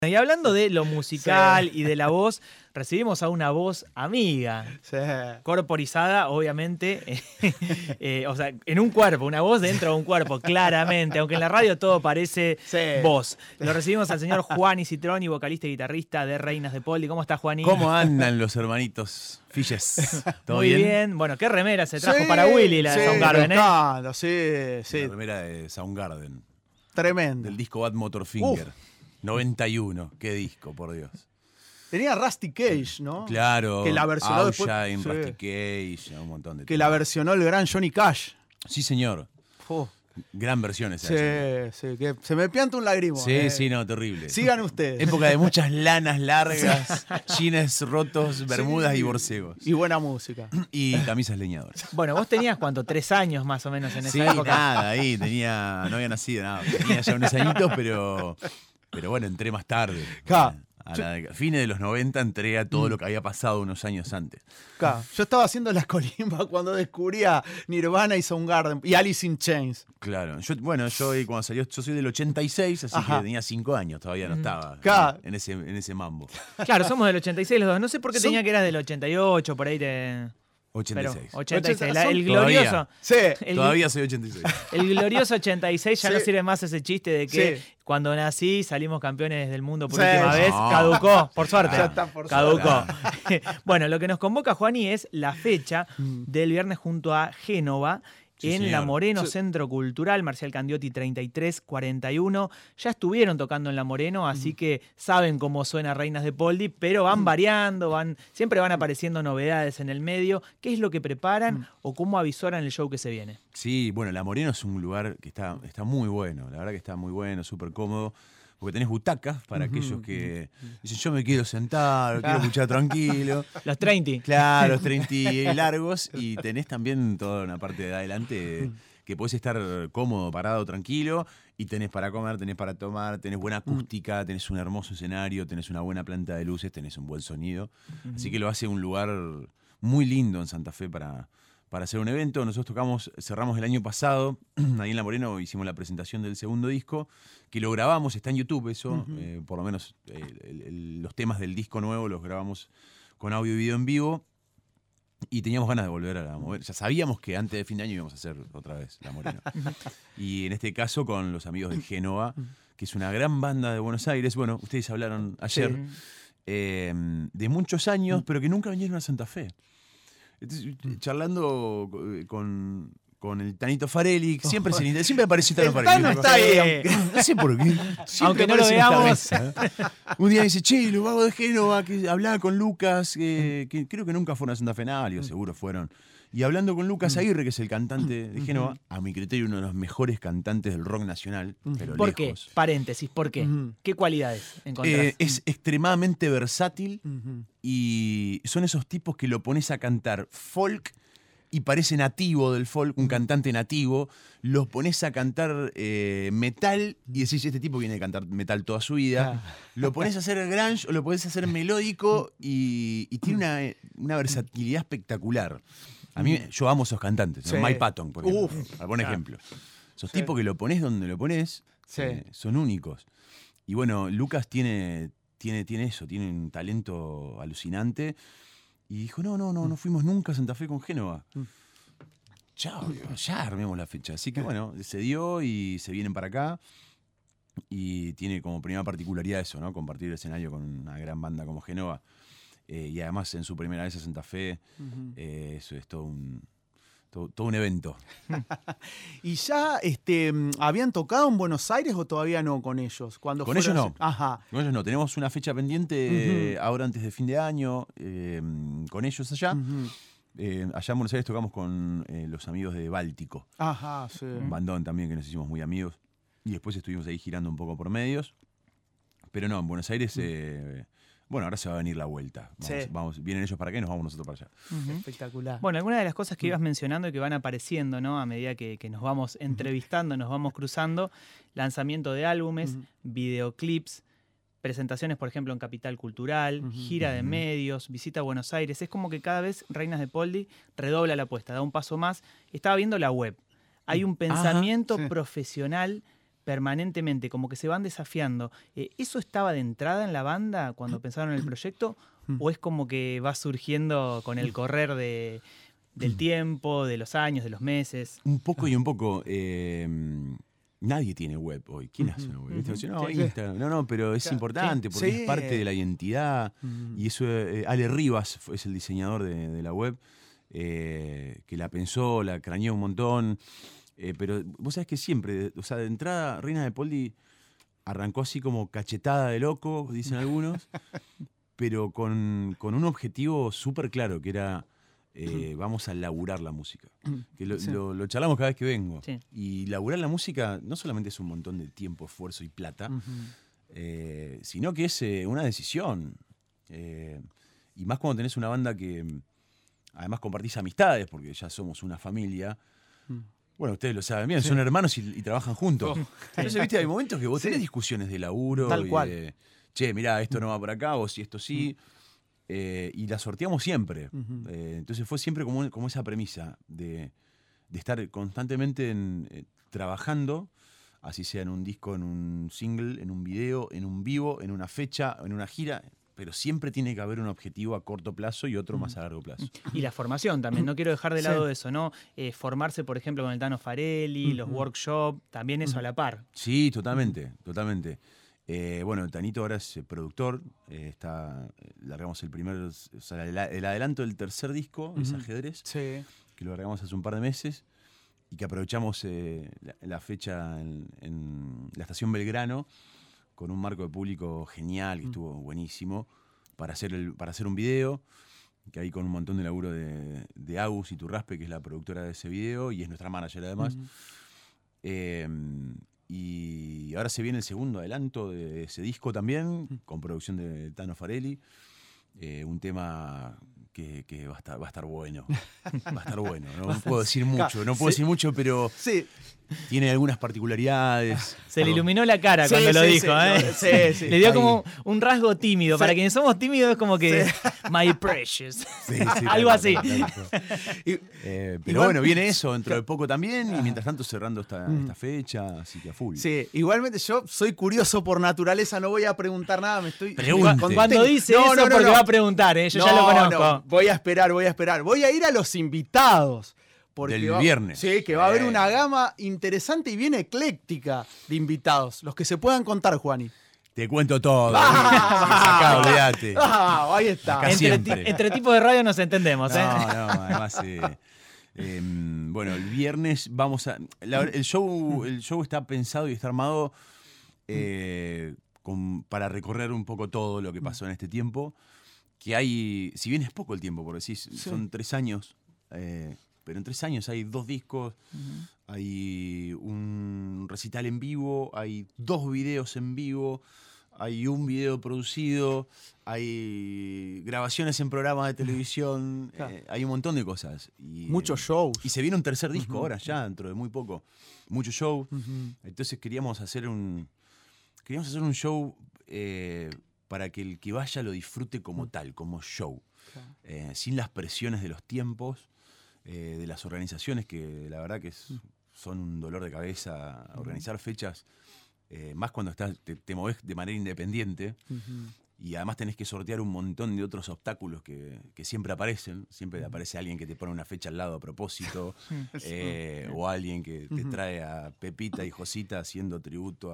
Y hablando de lo musical y de la voz, recibimos a una voz amiga, corporizada, obviamente, o sea, en un cuerpo, una voz dentro de un cuerpo, claramente, aunque en la radio todo parece voz. Lo recibimos al señor Juani Citroni, vocalista y guitarrista de Reinas de Poldi. ¿Cómo está, Juani? ¿Cómo andan los hermanitos Filles? ¿Todo Muy bien? Bueno, qué remera se trajo para Willy, la de Soundgarden, La remera de Soundgarden. Tremendo. Del disco Bad Motorfinger. 91, qué disco, por Dios. Tenía Rusty Cage, ¿no? Claro, que la versionó después, sí. Rusty Cage, un montón de que la versionó el gran Johnny Cash. Sí, señor. Gran versión esa. Sí, que se me pianta un lagrimo. Sí, no, terrible. Sigan ustedes. Época de muchas lanas largas, jeans rotos, bermudas y borcegos. Y buena música. Y camisas leñadoras. Bueno, vos tenías, ¿cuánto? 3 años más o menos en esa época. Nada, ahí no había nacido, nada. Tenía ya unos añitos, pero bueno, entré más tarde. A fines de los 90 entré a todo lo que había pasado unos años antes. Yo estaba haciendo las colimba cuando descubría Nirvana y Soundgarden y Alice in Chains. Claro, yo cuando salió, yo soy del 86, así que tenía 5 años, todavía no estaba en ese mambo. Claro, somos del 86 los dos. No sé por qué tenía que eras del 88, por ahí te... 86. Pero 86, el glorioso. Todavía soy 86. El glorioso 86, ya no sirve más ese chiste de que cuando nací salimos campeones del mundo por última vez. Caducó, por suerte. Ya está por caducó. Bueno, lo que nos convoca, Juani, es la fecha del viernes junto a Génova. En La Moreno, Centro Cultural, Marcial Candiotti 3341. Ya estuvieron tocando en La Moreno, así que saben cómo suena Reinas de Poldi, pero van variando, siempre van apareciendo novedades en el medio. ¿Qué es lo que preparan o cómo avisoran el show que se viene? Sí, bueno, La Moreno es un lugar que está muy bueno, la verdad que está muy bueno, súper cómodo. Porque tenés butacas para aquellos que dicen, yo me quiero sentar, quiero escuchar tranquilo. Los 30. Claro, los 30 largos. Y tenés también toda una parte de adelante que podés estar cómodo, parado, tranquilo. Y tenés para comer, tenés para tomar, tenés buena acústica, tenés un hermoso escenario, tenés una buena planta de luces, tenés un buen sonido. Así que lo hace un lugar muy lindo en Santa Fe para hacer un evento. Nosotros cerramos el año pasado, ahí en La Moreno hicimos la presentación del segundo disco, que lo grabamos, está en YouTube eso, por lo menos los temas del disco nuevo los grabamos con audio y video en vivo, y teníamos ganas de volver a La Moreno. Ya sabíamos que antes de fin de año íbamos a hacer otra vez La Moreno. Y en este caso con los amigos de Génova, que es una gran banda de Buenos Aires. Bueno, ustedes hablaron ayer de muchos años, pero que nunca vinieron a Santa Fe. Charlando con el Tanito Farelli, siempre apareció Tano Farelli. Tano está ahí. No sé por qué. Aunque no lo veamos. Un día dice, che, los vagos de Génova, que hablaba con Lucas, que creo que nunca fueron a Santa Fe, seguro fueron. Y hablando con Lucas Aguirre, que es el cantante de Génova, a mi criterio uno de los mejores cantantes del rock nacional, pero ¿Por lejos. qué? Paréntesis, ¿por qué? ¿Qué cualidades encontrás? Es extremadamente versátil y son esos tipos que lo pones a cantar folk y parece nativo del folk, un cantante nativo, los pones a cantar metal y decís, este tipo viene a cantar metal toda su vida, lo pones a hacer grunge o lo pones a hacer melódico y tiene una versatilidad espectacular. A mí, yo amo esos cantantes, Mike Patton, por ejemplo, para poner ejemplo. Esos tipos que lo pones donde lo pones, son únicos. Y bueno, Lucas tiene eso, tiene un talento alucinante. Y dijo, no fuimos nunca a Santa Fe con Génova. Chao, ya armemos la fecha. Así que bueno, se dio y se vienen para acá. Y tiene como primera particularidad eso, ¿no? Compartir el escenario con una gran banda como Génova. Y además en su primera vez a Santa Fe, eso es todo un evento. ¿Y ya habían tocado en Buenos Aires o todavía no con ellos? Con ellos no. Ajá. Con ellos no. Tenemos una fecha pendiente ahora antes de fin de año, con ellos allá. Allá en Buenos Aires tocamos con los amigos de Báltico. Ajá, sí. Un bandón también que nos hicimos muy amigos. Y después estuvimos ahí girando un poco por medios. Pero no, en Buenos Aires... Bueno, ahora se va a venir la vuelta. Vienen ellos para acá y nos vamos nosotros para allá. Espectacular. Bueno, algunas de las cosas que ibas mencionando y que van apareciendo, ¿no? A medida que nos vamos entrevistando, nos vamos cruzando, lanzamiento de álbumes, videoclips, presentaciones, por ejemplo, en Capital Cultural, gira de medios, visita a Buenos Aires. Es como que cada vez Reinas de Poldi redobla la apuesta, da un paso más. Estaba viendo la web. Hay un pensamiento profesional permanentemente, como que se van desafiando. ¿Eso estaba de entrada en la banda cuando pensaron en el proyecto? ¿O es como que va surgiendo con el correr del tiempo, de los años, de los meses? Un poco y un poco. Nadie tiene web hoy. ¿Quién hace una web? No, Instagram. No, pero es importante porque es parte de la identidad. Y eso, Ale Rivas es el diseñador de la web, que la pensó, la craneó un montón. Pero vos sabés que siempre, o sea, de entrada, Reina de Poldi arrancó así como cachetada de loco, dicen algunos, pero con un objetivo súper claro, que era vamos a laburar la música. Que lo charlamos cada vez que vengo. Sí. Y laburar la música no solamente es un montón de tiempo, esfuerzo y plata, sino que es una decisión. Y más cuando tenés una banda que además compartís amistades, porque ya somos una familia. Bueno, ustedes lo saben bien, son hermanos y trabajan juntos. Entonces, viste, hay momentos que vos tenés discusiones de laburo. Tal cual. Che, mirá, esto no va por acá, o si esto sí. Y la sorteamos siempre. Entonces fue siempre como esa premisa de estar constantemente trabajando, así sea en un disco, en un single, en un video, en un vivo, en una fecha, en una gira. Pero siempre tiene que haber un objetivo a corto plazo y otro más a largo plazo. Y la formación también, no quiero dejar de lado eso, ¿no? Formarse, por ejemplo, con el Tano Farelli, los workshops, también eso a la par. Sí, totalmente, totalmente. Bueno, el Tanito ahora es productor, largamos el adelanto del tercer disco, es Ajedrez, que lo largamos hace un par de meses y que aprovechamos la fecha en la estación Belgrano, con un marco de público genial, que estuvo buenísimo, para hacer un video, que ahí con un montón de laburo de Agus Iturraspe, que es la productora de ese video, y es nuestra manager además. Y ahora se viene el segundo adelanto de ese disco también, con producción de Tano Farelli. Un tema que va a estar bueno. Va a estar bueno. No puedo decir mucho, pero tiene algunas particularidades. Se le iluminó la cara cuando lo dijo. Le dio como un rasgo tímido. Para quienes somos tímidos es como que my precious. Algo así. Pero bueno, viene eso dentro de poco también. Y mientras tanto cerrando esta fecha, así que a full. Sí, igualmente yo soy curioso por naturaleza, no voy a preguntar nada. Cuando dice eso porque va a preguntar, yo ya lo conozco. No, voy a esperar. Voy a ir a los invitados. Del viernes. Sí, que va a haber una gama interesante y bien ecléctica de invitados. Los que se puedan contar, Juani. Te cuento todo. Acá, olvídate. Ahí está. Entre tipos de radio nos entendemos. No, además... bueno, el viernes vamos a... El show está pensado y está armado para recorrer un poco todo lo que pasó en este tiempo. Que hay... Si bien es poco el tiempo, por decir, son 3 años... pero en 3 años hay 2 discos, hay un recital en vivo, hay 2 videos en vivo, hay un video producido, hay grabaciones en programas de televisión, hay un montón de cosas. Muchos shows. Y se viene un tercer disco ahora, ya dentro de muy poco. Muchos shows. Entonces queríamos hacer un show para que el que vaya lo disfrute como tal, como show. Sin las presiones de los tiempos. De las organizaciones, que la verdad que son un dolor de cabeza organizar fechas, más cuando te movés de manera independiente, y además tenés que sortear un montón de otros obstáculos que siempre aparecen. Siempre aparece alguien que te pone una fecha al lado a propósito, o alguien que te trae a Pepita y Josita haciendo tributo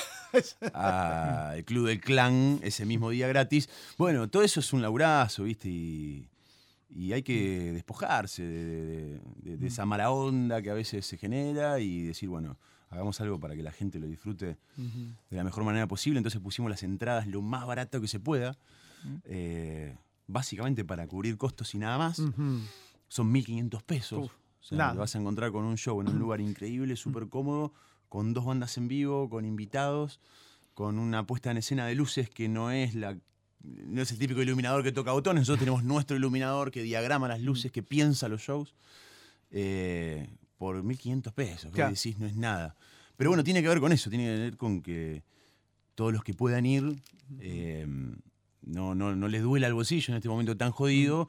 a el Club del Clan ese mismo día gratis. Bueno, todo eso es un laburazo, ¿viste? Y hay que despojarse de esa mala onda que a veces se genera y decir, bueno, hagamos algo para que la gente lo disfrute de la mejor manera posible. Entonces pusimos las entradas lo más barato que se pueda, básicamente para cubrir costos y nada más. Son 1.500 pesos. Te vas a encontrar con un show en un lugar increíble, súper cómodo, con 2 bandas en vivo, con invitados, con una puesta en escena de luces que no es el típico iluminador que toca botones. Nosotros tenemos nuestro iluminador que diagrama las luces, que piensa los shows, por 1.500 pesos. Que decís, no es nada. Pero bueno, tiene que ver con eso, tiene que ver con que todos los que puedan ir no les duela el bolsillo en este momento tan jodido,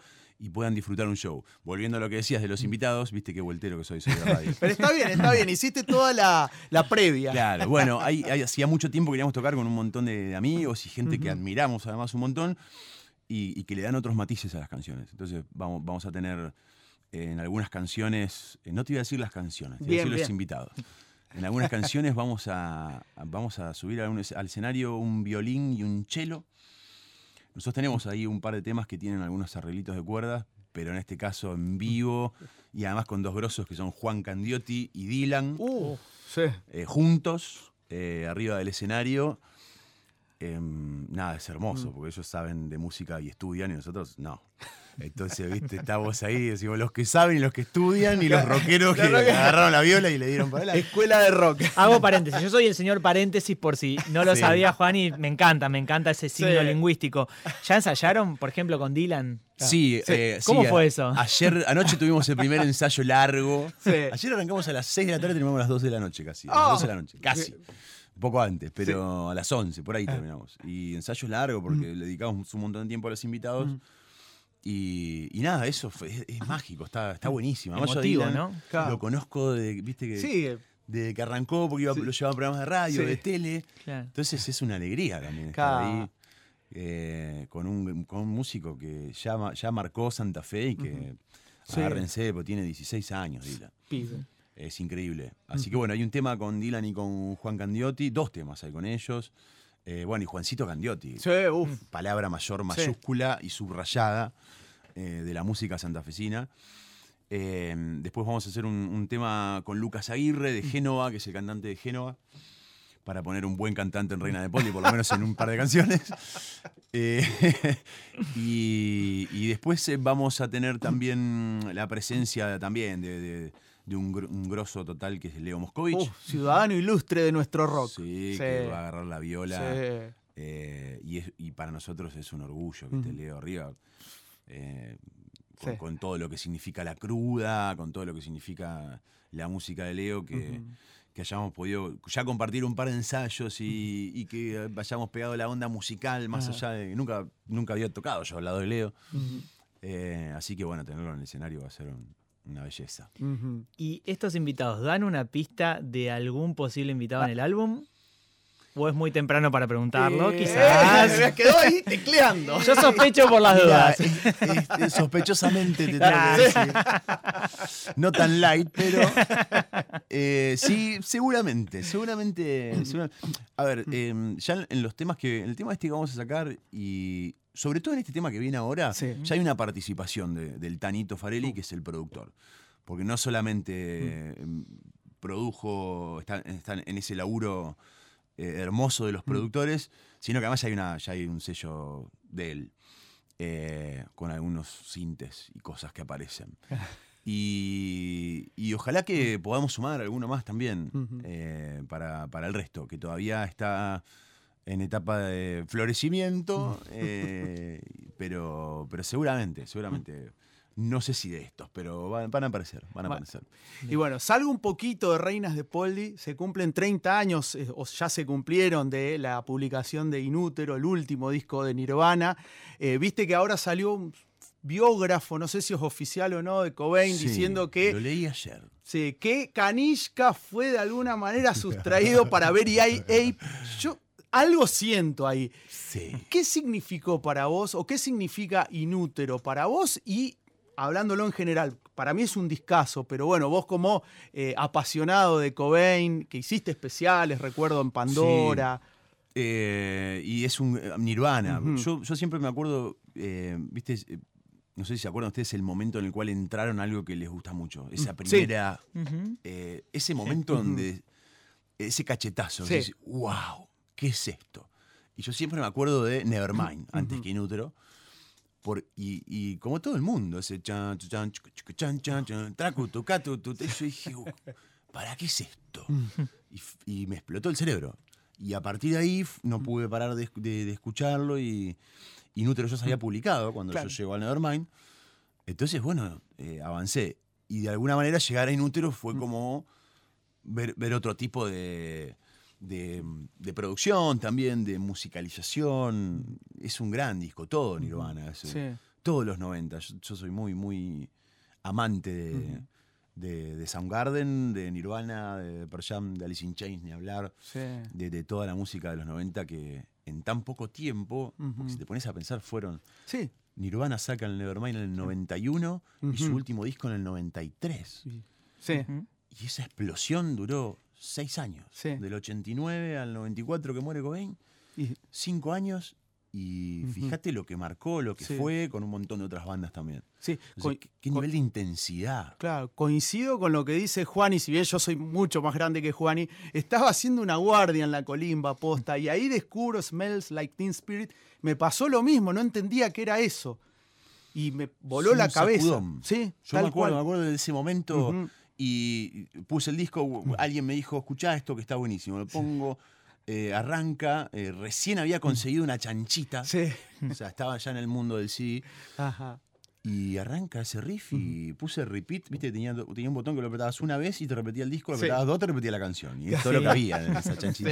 y puedan disfrutar un show. Volviendo a lo que decías de los invitados, viste qué vueltero que soy de radio. Pero está bien. Hiciste toda la previa. Claro, bueno, hacía mucho tiempo que queríamos tocar con un montón de amigos y gente que admiramos además un montón y que le dan otros matices a las canciones. Entonces vamos a tener en algunas canciones, no te iba a decir las canciones, te iba a decir los invitados. En algunas canciones vamos a subir al escenario un violín y un cello. Nosotros tenemos ahí un par de temas que tienen algunos arreglitos de cuerdas, pero en este caso en vivo y además con dos grosos que son Juan Candiotti y Dylan, juntos, arriba del escenario. Nada, es hermoso, porque ellos saben de música y estudian y nosotros no. Entonces, viste, estamos ahí, decimos, los que saben y los que estudian y los rockeros que agarraron la viola y le dieron para adelante. Escuela de rock. Hago paréntesis, yo soy el señor paréntesis por si no lo sabía Juan y me encanta ese signo lingüístico. ¿Ya ensayaron, por ejemplo, con Dylan? Sí. ¿Cómo fue eso? Anoche tuvimos el primer ensayo largo. Sí. Ayer arrancamos a las 6 de la tarde y terminamos a las 2 de la noche casi. A las 12 de la noche, casi. Un poco antes, pero a las 11, por ahí terminamos. Y ensayo largo porque le dedicamos un montón de tiempo a los invitados. Y nada, eso es mágico, está buenísimo. Además, emotivo, ¿no? Claro. Lo conozco viste que desde que arrancó, porque lo llevaba a programas de radio, de tele. Claro. Entonces es una alegría también estar ahí con un músico que ya marcó Santa Fe y que agárrense, porque tiene 16 años, Dylan. Es increíble. Así que bueno, hay un tema con Dylan y con Juan Candiotti, 2 temas hay con ellos. Bueno, y Juancito Candiotti. Palabra mayor, mayúscula y subrayada de la música santafesina. Después vamos a hacer un tema con Lucas Aguirre de Génova, que es el cantante de Génova, para poner un buen cantante en Reina de Poli, por lo menos en un par de canciones. Y después vamos a tener también la presencia también de un grosso total que es Leo Moscovich. Ciudadano ilustre de nuestro rock. Sí, que va a agarrar la viola. Y para nosotros es un orgullo, ¿viste? Leo arriba. Con todo lo que significa la cruda, con todo lo que significa la música de Leo, que hayamos podido ya compartir un par de ensayos y que hayamos pegado la onda musical más allá de... Nunca había tocado yo al lado de Leo. Así que bueno, tenerlo en el escenario va a ser una belleza. ¿Y estos invitados dan una pista de algún posible invitado en el álbum? ¿O es muy temprano para preguntarlo? Quizás. Me quedó ahí tecleando. Yo sospecho por las dudas. Sospechosamente te tengo que decir. No tan light, pero sí, seguramente. A ver, ya en los temas en el tema este que vamos a sacar y sobre todo en este tema que viene ahora, ya hay una participación del Tanito Farelli, que es el productor. Porque no solamente produjo, está en ese laburo hermoso de los productores, sino que además ya hay un sello de él, con algunos sintes y cosas que aparecen. Y ojalá que podamos sumar alguno más también para el resto, que todavía está en etapa de florecimiento, pero seguramente, no sé si de estos, pero van a aparecer. Y bueno, salgo un poquito de Reinas de Poldi, se cumplen 30 años, o ya se cumplieron, de la publicación de Inútero, el último disco de Nirvana. Viste que ahora salió un biógrafo, no sé si es oficial o no, de Cobain, diciendo que... Lo leí ayer. Sí, que Kanishka fue de alguna manera sustraído para ver Ape. Yo algo siento ahí. Sí. ¿Qué significó para vos, o qué significa Inútero para vos? Y hablándolo en general, para mí es un discazo, pero bueno, vos como apasionado de Cobain, que hiciste especiales, recuerdo en Pandora. Sí. Y es un Nirvana. Yo siempre me acuerdo, viste, no sé si se acuerdan ustedes el momento en el cual entraron a algo que les gusta mucho. Esa primera, ese momento donde, ese cachetazo, dices, wow, ¿qué es esto? Y yo siempre me acuerdo de Nevermind, antes que Inútero. Y como todo el mundo, ese chan, chan, chan, chan, chan, tracu, tucatu, yo dije, ¿para qué es esto? Y me explotó el cerebro. Y a partir de ahí no pude parar de escucharlo y Inútero ya se había publicado cuando yo llego al Nevermind. Entonces, bueno, avancé. Y de alguna manera llegar a Inútero fue como ver otro tipo de producción también, de musicalización. Es un gran disco, todo Nirvana. todos los 90. Yo soy muy, muy amante de Soundgarden, de Nirvana, de Pearl Jam, de Alice in Chains, ni hablar, de toda la música de los 90 que en tan poco tiempo, porque si te pones a pensar, fueron... Sí. Nirvana saca el Nevermind en el 91 y su último disco en el 93. Sí. Y esa explosión duró 6 años. Sí. Del 89 al 94 que muere Cobain, 5 años. Y fíjate lo que marcó, lo que fue, con un montón de otras bandas también. Sí. O sea, ¿qué nivel de intensidad? Claro, coincido con lo que dice Juani, si bien yo soy mucho más grande que Juani, estaba haciendo una guardia en la colimba posta y ahí descubro Smells Like Teen Spirit. Me pasó lo mismo, no entendía qué era eso. Y me voló la cabeza. Sacudón. Sí, yo me acuerdo de ese momento y puse el disco, alguien me dijo, escuchá esto que está buenísimo, lo pongo... arranca, recién había conseguido una chanchita, o sea, estaba ya en el mundo del CD, y arranca ese riff y puse repeat, viste, tenía un botón que lo apretabas una vez y te repetía el disco, lo apretabas dos, te repetía la canción, y es todo lo que había en esa chanchita.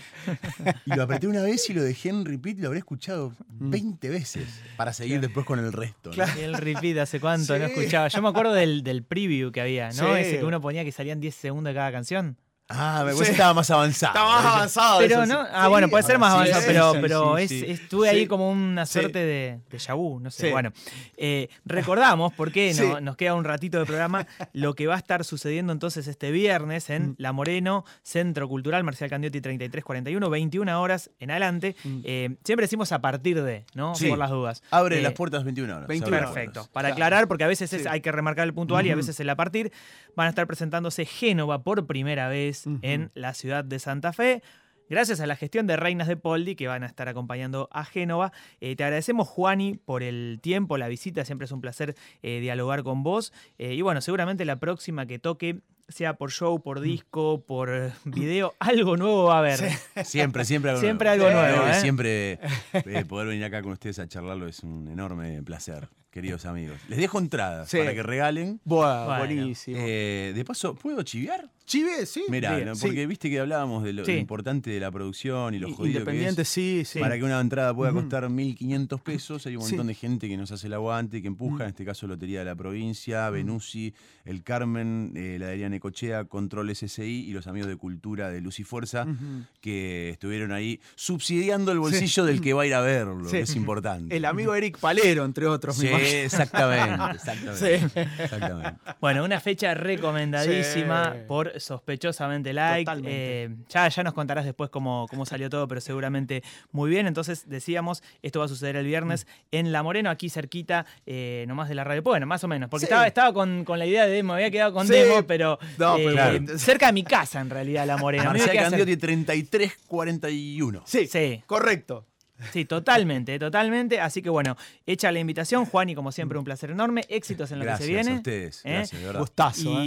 Y lo apreté una vez y lo dejé en repeat, lo habré escuchado 20 veces para seguir después con el resto, ¿no? Claro. El repeat, ¿hace cuánto no escuchaba? Yo me acuerdo del preview que había, ¿no? Ese que uno ponía que salían 10 segundos de cada canción. Ah, me parece que estaba más avanzado. Estaba más avanzado. Pero no, bueno, puede ser más avanzado, pero sí. Estuve ahí como una suerte de déjà vu, no sé. Bueno, recordamos, porque nos queda un ratito de programa, lo que va a estar sucediendo entonces este viernes en La Moreno, Centro Cultural Marcial Candiotti 3341, 21 horas en adelante. Siempre decimos a partir de, ¿no? Por las dudas. Abre las puertas 21 horas. 21 Perfecto. Para aclarar, porque a veces hay que remarcar el puntual y a veces el a partir. Van a estar presentándose Génova por primera vez en la ciudad de Santa Fe. Gracias a la gestión de Reinas de Poldi, que van a estar acompañando a Génova. Te agradecemos, Juani, por el tiempo, la visita. Siempre es un placer dialogar con vos. Y bueno, seguramente la próxima que toque, sea por show, por disco, por video, algo nuevo va a haber. Siempre algo nuevo. Siempre poder venir acá con ustedes a charlarlo es un enorme placer, queridos amigos. Les dejo entradas para que regalen. Buenísimo. De paso, ¿puedo chivear? Chive, sí. Mirá, ¿no? Porque viste que hablábamos de lo importante de la producción y lo jodido Independiente, que es. sí. Para que una entrada pueda costar 1.500 pesos, hay un montón de gente que nos hace el aguante, que empuja, en este caso Lotería de la Provincia, Venusi, El Carmen, la de Ariane Cochea, Control SSI y los amigos de Cultura de Luz y Fuerza, que estuvieron ahí subsidiando el bolsillo del que va a ir a verlo, que es importante. El amigo Eric Palero, entre otros. Sí, exactamente. Bueno, una fecha recomendadísima por Sospechosamente Like. Ya nos contarás después cómo salió todo, pero seguramente muy bien. Entonces decíamos, esto va a suceder el viernes en La Moreno, aquí cerquita, nomás de la radio. Bueno, más o menos, porque estaba con la idea de demo, había quedado con demo, pero cerca de mi casa en realidad, La Moreno. Marcial Candiotti 3341. Sí, correcto. Sí, totalmente. Así que bueno, hecha la invitación, Juani, como siempre, un placer enorme. Éxitos en lo que se viene. Gracias a ustedes. Gracias, de verdad. Gustazo.